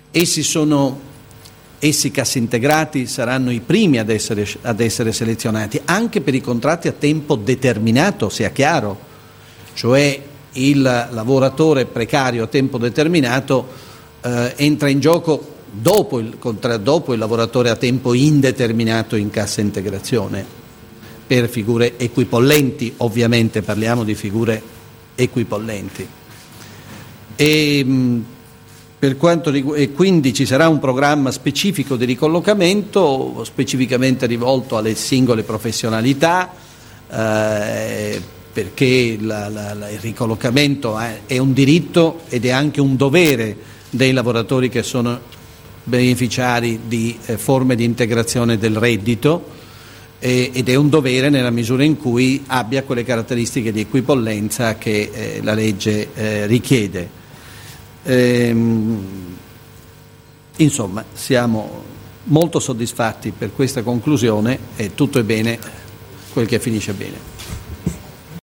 Essi cassintegrati saranno i primi ad essere selezionati, anche per i contratti a tempo determinato, sia chiaro, cioè il lavoratore precario a tempo determinato entra in gioco dopo il lavoratore a tempo indeterminato in cassa integrazione, per figure equipollenti, ovviamente parliamo di figure equipollenti. E quindi ci sarà un programma specifico di ricollocamento, specificamente rivolto alle singole professionalità, perché il ricollocamento è un diritto ed è anche un dovere dei lavoratori che sono beneficiari di forme di integrazione del reddito, ed è un dovere nella misura in cui abbia quelle caratteristiche di equipollenza che la legge richiede. Insomma, siamo molto soddisfatti per questa conclusione e tutto è bene quel che finisce bene.